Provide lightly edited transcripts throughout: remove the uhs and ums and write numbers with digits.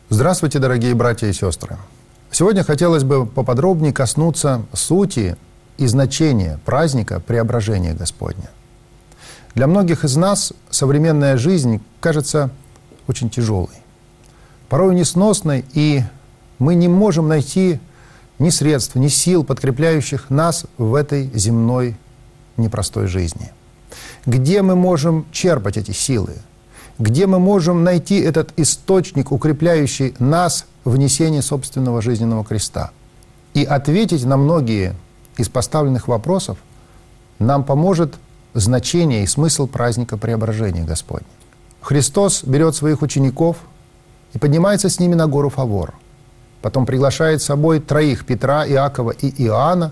Здравствуйте, дорогие братья и сестры! Сегодня хотелось бы поподробнее коснуться сути и значения праздника Преображения Господня. Для многих из нас современная жизнь кажется очень тяжелой, порой несносной, и мы не можем найти ни средств, ни сил, подкрепляющих нас в этой земной непростой жизни. Где мы можем черпать эти силы? Где мы можем найти этот источник, укрепляющий нас в несении собственного жизненного креста? И ответить на многие из поставленных вопросов нам поможет значение и смысл праздника Преображения Господня. Христос берет своих учеников и поднимается с ними на гору Фавор. Потом приглашает с собой троих: Петра, Иакова и Иоанна.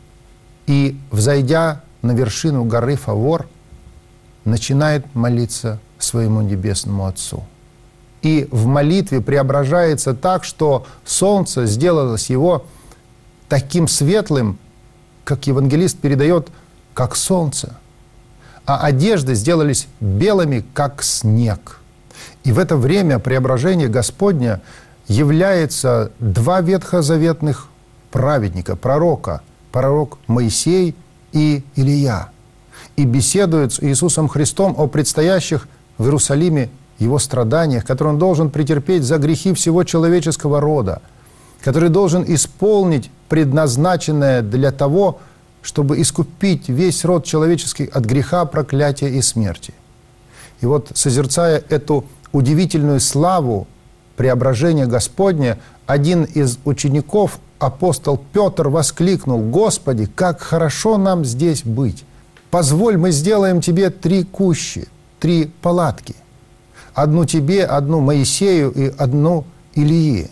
И, взойдя на вершину горы Фавор, начинает молиться своему Небесному Отцу. И в молитве преображается так, что солнце сделалось его таким светлым, как евангелист передает, как солнце, а одежды сделались белыми, как снег. И в это время преображения Господня являются два ветхозаветных праведника, пророка, пророк Моисей и Илия, и беседуют с Иисусом Христом о предстоящих в Иерусалиме Его страданиях, которые Он должен претерпеть за грехи всего человеческого рода, который должен исполнить предназначенное для того, чтобы искупить весь род человеческий от греха, проклятия и смерти. И вот, созерцая эту удивительную славу Преображения Господня, один из учеников, апостол Петр, воскликнул: «Господи, как хорошо нам здесь быть! Позволь, мы сделаем Тебе 3 кущи, 3 палатки. Одну Тебе, одну Моисею и одну Илии».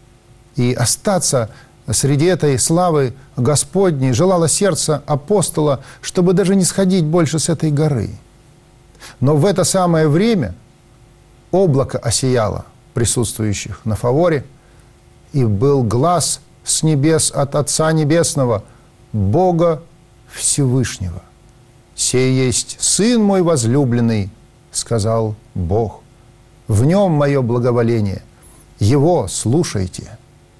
И остаться среди этой славы Господней желало сердце апостола, чтобы даже не сходить больше с этой горы. Но в это самое время облако осияло присутствующих на Фаворе, и был глас с небес от Отца Небесного, Бога Всевышнего: «Сей есть Сын мой возлюбленный, — сказал Бог, — в нем мое благоволение, Его слушайте».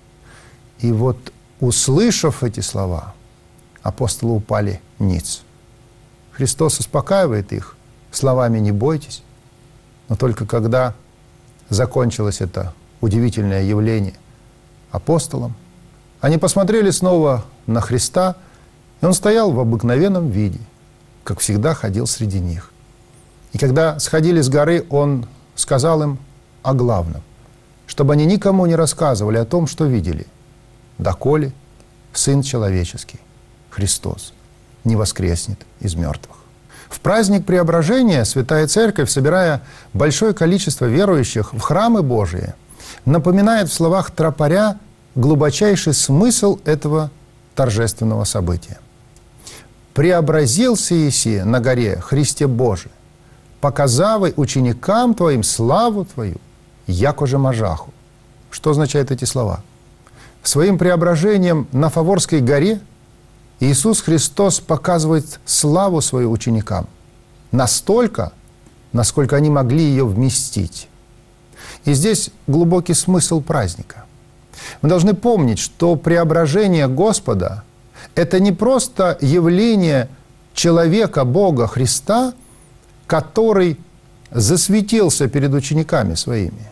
И вот, услышав эти слова, апостолы упали ниц. Христос успокаивает их словами: «Не бойтесь». Но только когда закончилось это удивительное явление апостолам, они посмотрели снова на Христа, и Он стоял в обыкновенном виде, как всегда ходил среди них. И когда сходили с горы, Он сказал им о главном, чтобы они никому не рассказывали о том, что видели, доколе Сын Человеческий, Христос, не воскреснет из мертвых. В праздник Преображения Святая Церковь, собирая большое количество верующих в храмы Божии, напоминает в словах тропаря глубочайший смысл этого торжественного события. «Преобразился еси на горе Христе Божий, показавай ученикам Твоим славу Твою, якоже мажаху». Что означают эти слова? Своим преображением на Фаворской горе Иисус Христос показывает славу свою ученикам настолько, насколько они могли ее вместить. И здесь глубокий смысл праздника. Мы должны помнить, что преображение Господа – это не просто явление человека, Бога, Христа, который засветился перед учениками своими.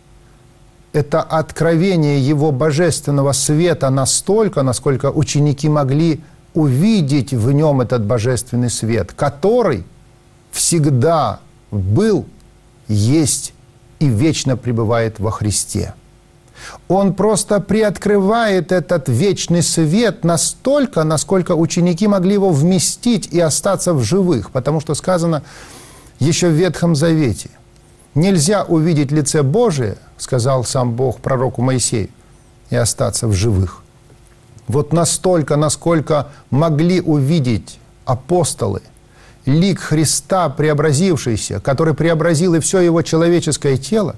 Это откровение Его божественного света настолько, насколько ученики могли увидеть в Нем этот божественный свет, который всегда был, есть и вечно пребывает во Христе. Он просто приоткрывает этот вечный свет настолько, насколько ученики могли его вместить и остаться в живых, потому что сказано еще в Ветхом Завете: «Нельзя увидеть лице Божие, — сказал сам Бог пророку Моисею, — и остаться в живых». Вот настолько, насколько могли увидеть апостолы лик Христа преобразившийся, который преобразил и все его человеческое тело,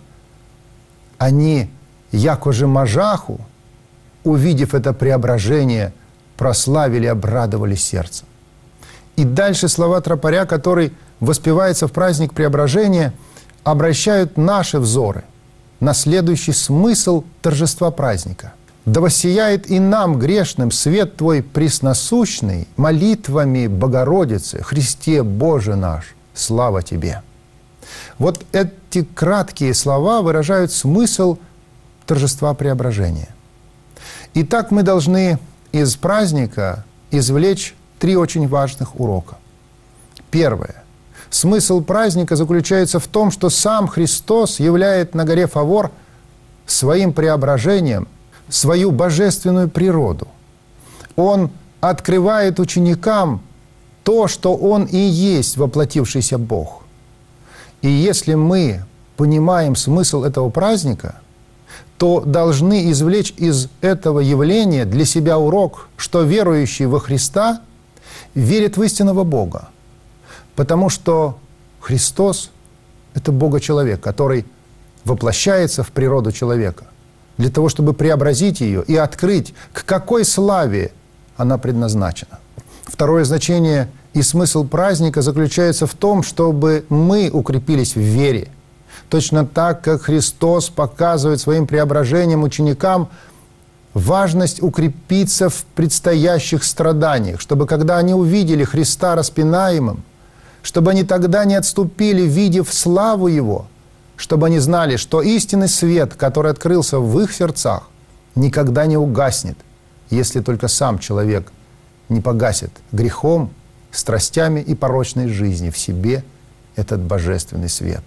они, якоже мажаху, увидев это преображение, прославили, обрадовались сердцем. И дальше слова тропаря, который воспевается в праздник Преображения, обращают наши взоры на следующий смысл торжества праздника. «Да воссияет и нам, грешным, свет Твой пресносущный, молитвами Богородицы, Христе Боже наш, слава Тебе». Вот эти краткие слова выражают смысл торжества преображения. Итак, мы должны из праздника извлечь 3 очень важных урока. Первое. Смысл праздника заключается в том, что сам Христос являет на горе Фавор своим преображением свою божественную природу. Он открывает ученикам то, что Он и есть воплотившийся Бог. И если мы понимаем смысл этого праздника, то должны извлечь из этого явления для себя урок, что верующий во Христа верит в истинного Бога. Потому что Христос – это Бога-человек, который воплощается в природу человека для того, чтобы преобразить ее и открыть, к какой славе она предназначена. Второе значение и смысл праздника заключается в том, чтобы мы укрепились в вере. Точно так, как Христос показывает своим преображением ученикам важность укрепиться в предстоящих страданиях, чтобы когда они увидели Христа распинаемым, чтобы они тогда не отступили, видев славу Его, чтобы они знали, что истинный свет, который открылся в их сердцах, никогда не угаснет, если только сам человек не погасит грехом, страстями и порочной жизни в себе этот божественный свет.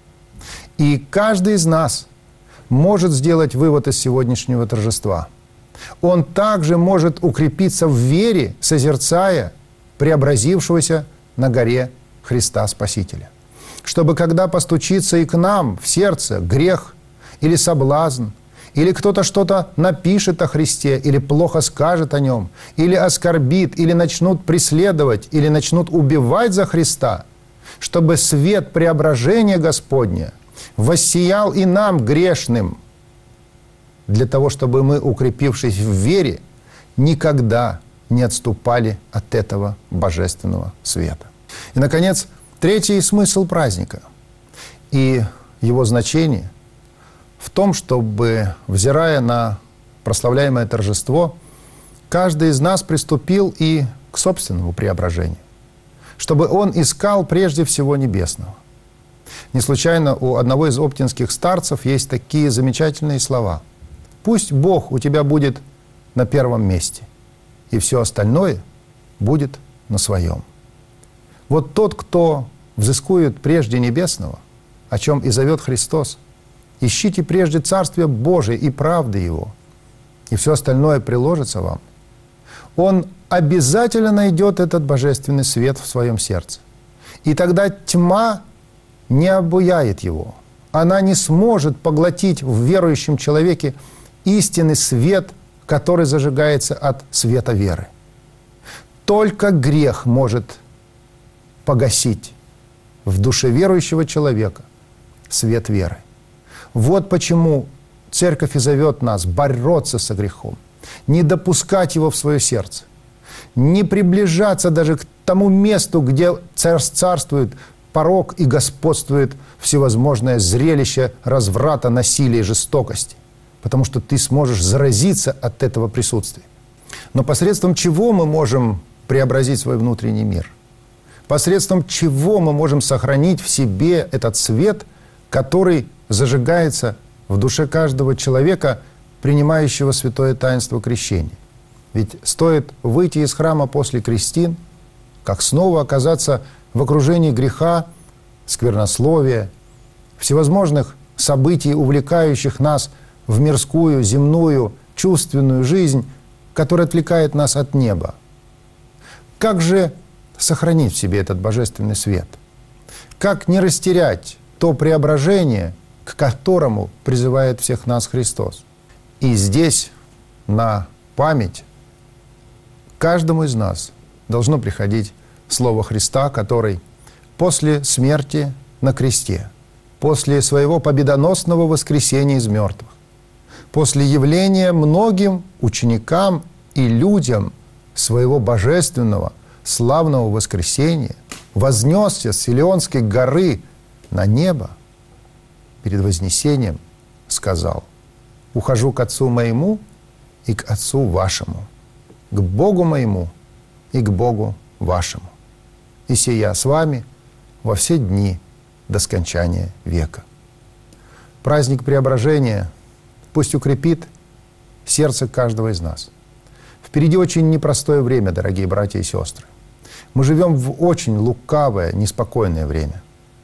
И каждый из нас может сделать вывод из сегодняшнего торжества. Он также может укрепиться в вере, созерцая преобразившегося на горе Христа Спасителя. Чтобы когда постучится и к нам в сердце грех или соблазн, или кто-то что-то напишет о Христе, или плохо скажет о Нем, или оскорбит, или начнут преследовать, или начнут убивать за Христа, чтобы свет преображения Господня воссиял и нам, грешным, для того, чтобы мы, укрепившись в вере, никогда не отступали от этого божественного света. И, наконец, третий смысл праздника и его значение в том, чтобы, взирая на прославляемое торжество, каждый из нас приступил и к собственному преображению, чтобы он искал прежде всего небесного. Не случайно у одного из оптинских старцев есть такие замечательные слова: «Пусть Бог у тебя будет на первом месте, и все остальное будет на своем». Вот тот, кто взыскует прежде небесного, о чем и зовет Христос: «Ищите прежде Царствие Божие и правды Его, и все остальное приложится вам», он обязательно найдет этот божественный свет в своем сердце. И тогда тьма не обуяет его. Она не сможет поглотить в верующем человеке истинный свет, который зажигается от света веры. Только грех может погасить в душе верующего человека свет веры. Вот почему Церковь и зовет нас бороться со грехом, не допускать его в свое сердце, не приближаться даже к тому месту, где царствует порок и господствует всевозможное зрелище разврата, насилия и жестокости, потому что ты сможешь заразиться от этого присутствия. Но посредством чего мы можем преобразить свой внутренний мир? Посредством чего мы можем сохранить в себе этот свет, который зажигается в душе каждого человека, принимающего святое таинство крещения? Ведь стоит выйти из храма после крестин, как снова оказаться в окружении греха, сквернословия, всевозможных событий, увлекающих нас в мирскую, земную, чувственную жизнь, которая отвлекает нас от неба. Как же сохранить в себе этот божественный свет? Как не растерять то преображение, к которому призывает всех нас Христос? И здесь на память каждому из нас должно приходить слово Христа, который после смерти на кресте, после своего победоносного воскресения из мертвых, после явления многим ученикам и людям своего божественного, славного воскресения, вознесся с Илионской горы на небо перед вознесением сказал: «Ухожу к Отцу моему и к Отцу вашему, к Богу моему и к Богу вашему. И сия с вами во все дни до скончания века». Праздник Преображения пусть укрепит сердце каждого из нас. Впереди очень непростое время, дорогие братья и сестры. Мы живем в очень лукавое, неспокойное время.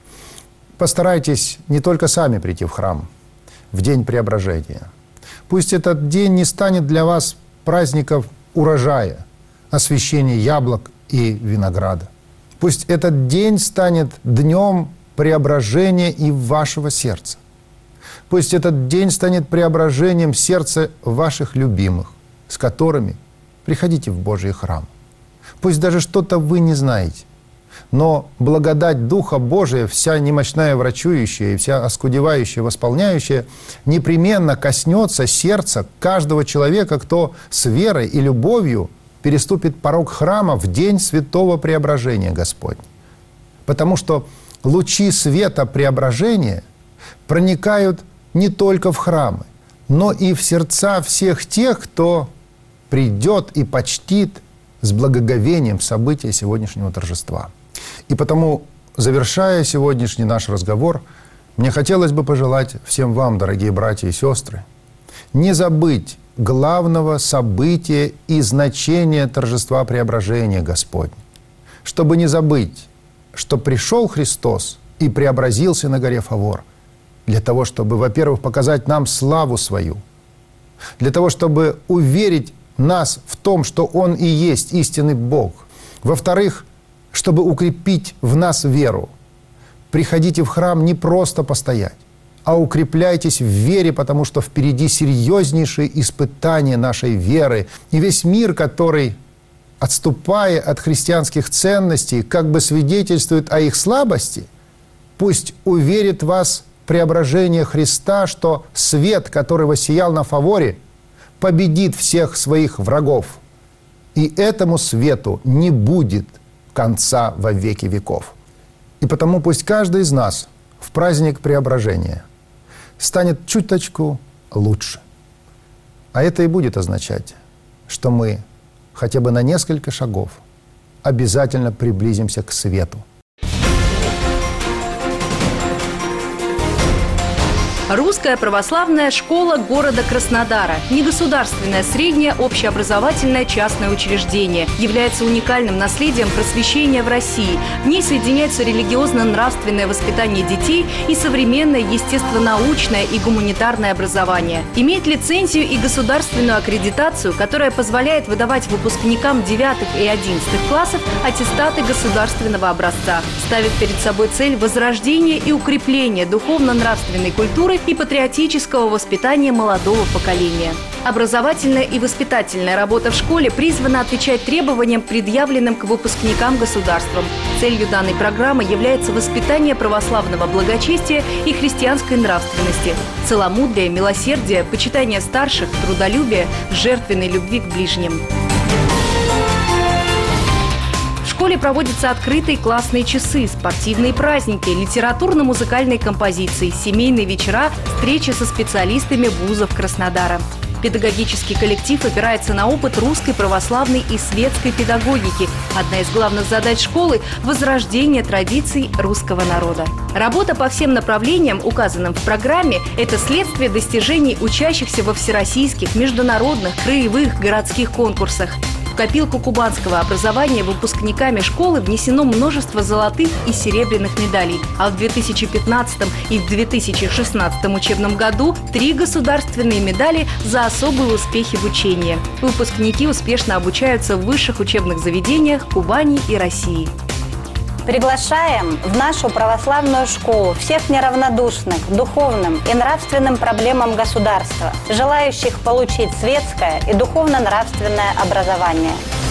Постарайтесь не только сами прийти в храм в день Преображения. Пусть этот день не станет для вас праздником урожая, освящения яблок и винограда. Пусть этот день станет днем преображения и вашего сердца. Пусть этот день станет преображением сердца ваших любимых, с которыми приходите в Божий храм. Пусть даже что-то вы не знаете, но благодать Духа Божия, вся немощная врачующая и вся оскудевающая, восполняющая, непременно коснется сердца каждого человека, кто с верой и любовью переступит порог храма в день святого преображения Господня. Потому что лучи света преображения проникают не только в храмы, но и в сердца всех тех, кто придет и почтит с благоговением события сегодняшнего торжества. И потому, завершая сегодняшний наш разговор, мне хотелось бы пожелать всем вам, дорогие братья и сестры, не забыть главного события и значения торжества преображения Господня. Чтобы не забыть, что пришел Христос и преобразился на горе Фавор, для того, чтобы, во-первых, показать нам славу свою, для того, чтобы уверить нас в том, что Он и есть истинный Бог. Во-вторых, чтобы укрепить в нас веру. Приходите в храм не просто постоять, а укрепляйтесь в вере, потому что впереди серьезнейшие испытания нашей веры. И весь мир, который, отступая от христианских ценностей, как бы свидетельствует о их слабости, пусть уверит вас в преображение Христа, что свет, который воссиял на Фаворе, победит всех своих врагов. И этому свету не будет конца во веки веков. И потому пусть каждый из нас в праздник Преображения станет чуточку лучше. А это и будет означать, что мы хотя бы на несколько шагов обязательно приблизимся к свету. Русская православная школа города Краснодара, негосударственное среднее общеобразовательное частное учреждение, является уникальным наследием просвещения в России. В ней соединяются религиозно-нравственное воспитание детей и современное естественно-научное и гуманитарное образование. Имеет лицензию и государственную аккредитацию, которая позволяет выдавать выпускникам 9 и 11 классов аттестаты государственного образца. Ставит перед собой цель возрождения и укрепления духовно-нравственной культуры и патриотического воспитания молодого поколения. Образовательная и воспитательная работа в школе призвана отвечать требованиям, предъявленным к выпускникам государством. Целью данной программы является воспитание православного благочестия и христианской нравственности, целомудрия, милосердия, почитания старших, трудолюбия, жертвенной любви к ближним. В школе проводятся открытые классные часы, спортивные праздники, литературно-музыкальные композиции, семейные вечера, встречи со специалистами вузов Краснодара. Педагогический коллектив опирается на опыт русской православной и светской педагогики. Одна из главных задач школы – возрождение традиций русского народа. Работа по всем направлениям, указанным в программе, это следствие достижений учащихся во всероссийских, международных, краевых, городских конкурсах. В копилку кубанского образования выпускниками школы внесено множество золотых и серебряных медалей, а в 2015 и в 2016 учебном году 3 государственные медали за особые успехи в учении. Выпускники успешно обучаются в высших учебных заведениях Кубани и России. Приглашаем в нашу православную школу всех неравнодушных духовным и нравственным проблемам государства, желающих получить светское и духовно-нравственное образование.